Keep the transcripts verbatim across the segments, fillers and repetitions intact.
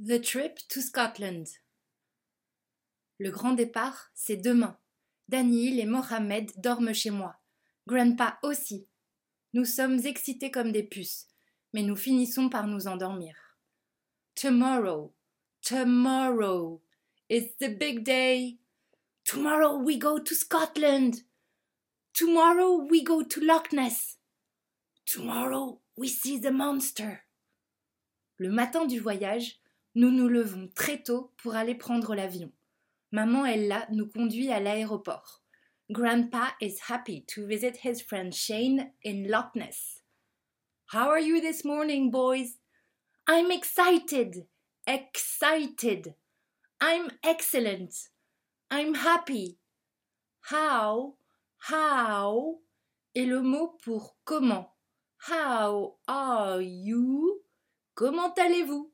The trip to Scotland. Le grand départ, c'est demain. Daniil et Mohamed dorment chez moi. Grandpa aussi. Nous sommes excités comme des puces, mais nous finissons par nous endormir. Tomorrow, tomorrow, it's the big day. Tomorrow we go to Scotland. Tomorrow we go to Loch Ness. Tomorrow we see the monster. Le matin du voyage, nous nous levons très tôt pour aller prendre l'avion. Maman Ella nous conduit à l'aéroport. Grandpa is happy to visit his friend Shane in Loch Ness. How are you this morning, boys? I'm excited, excited. I'm excellent. I'm happy. How, how est le mot pour comment. How are you? Comment allez-vous?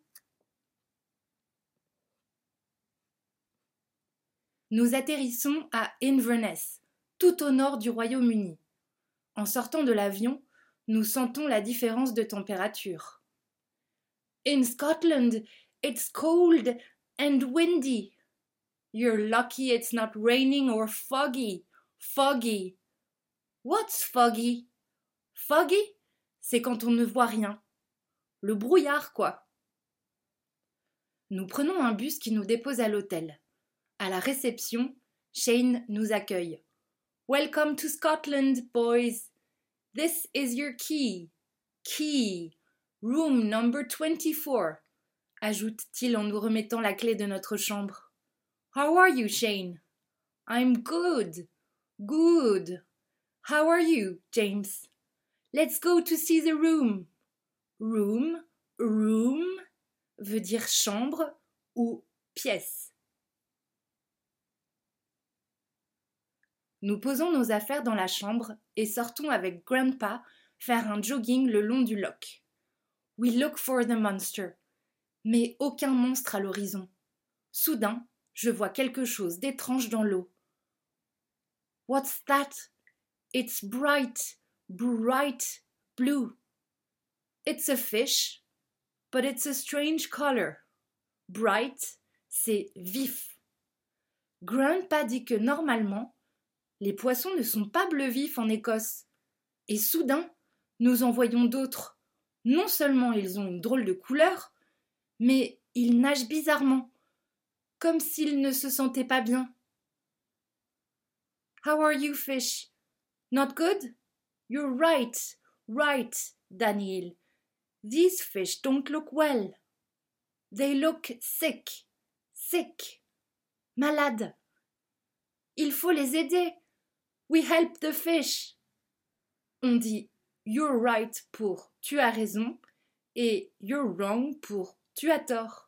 Nous atterrissons à Inverness, tout au nord du Royaume-Uni. En sortant de l'avion, nous sentons la différence de température. In Scotland, it's cold and windy. You're lucky it's not raining or foggy. Foggy. What's foggy? Foggy, c'est quand on ne voit rien. Le brouillard, quoi. Nous prenons un bus qui nous dépose à l'hôtel. À la réception, Shane nous accueille. Welcome to Scotland, boys. This is your key. Key. Room number twenty-four, ajoute-t-il en nous remettant la clé de notre chambre. How are you, Shane? I'm good. Good. How are you, James? Let's go to see the room. Room, room veut dire chambre ou pièce. Nous posons nos affaires dans la chambre et sortons avec Grandpa faire un jogging le long du loch. We look for the monster. Mais aucun monstre à l'horizon. Soudain, je vois quelque chose d'étrange dans l'eau. What's that? It's bright, bright blue. It's a fish, but it's a strange color. Bright, c'est vif. Grandpa dit que normalement, les poissons ne sont pas bleus vifs en Écosse. Et soudain, nous en voyons d'autres. Non seulement ils ont une drôle de couleur, mais ils nagent bizarrement, comme s'ils ne se sentaient pas bien. How are you, fish? Not good? You're right, right, Daniil. These fish don't look well. They look sick, sick, malades. Il faut les aider. We help the fish. On dit you're right pour tu as raison et you're wrong pour tu as tort.